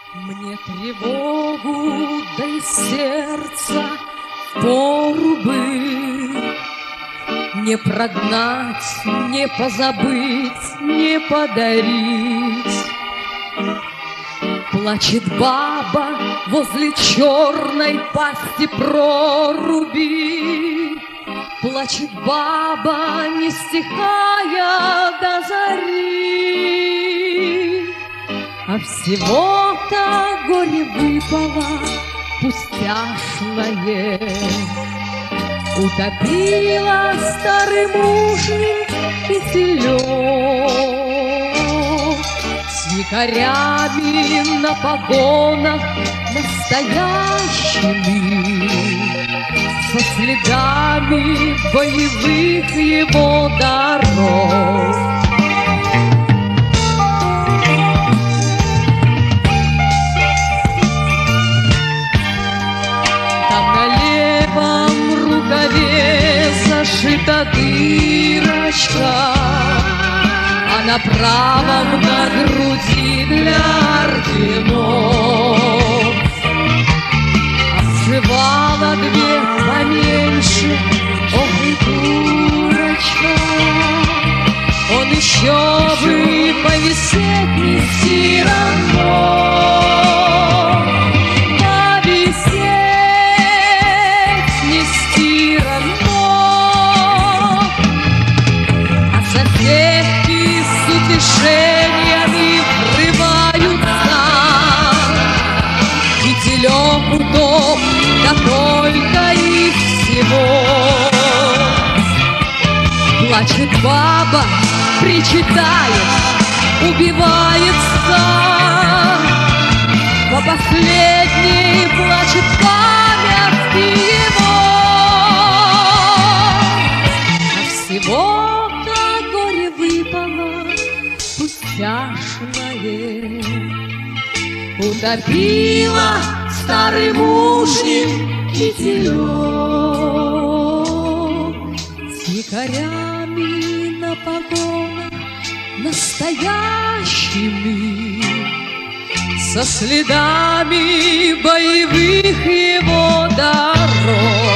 Мне тревогу дай сердца впору бы не прогнать, не позабыть, не подарить. Плачет баба возле черной пасти проруби. Плачет баба, не стихая до зари. А всего-то горе выпало пустяшное, утопила старый мужний киселек с якорями на погонах настоящими, со следами боевых его дорог. Зашита дырочка, а на правом на груди для орденов. Отшивала две поменьше, ох и дурочка. Он еще бы повисеть нести равно. Движениями врываются, кителек удоб, да только и всего. Плачет баба, причитает, убивается, по последней плачет память его. А всего-то горе выпало пустяшное, утопила старый мужнин киселек с якорями на погонах настоящими, со следами боевых его дорог.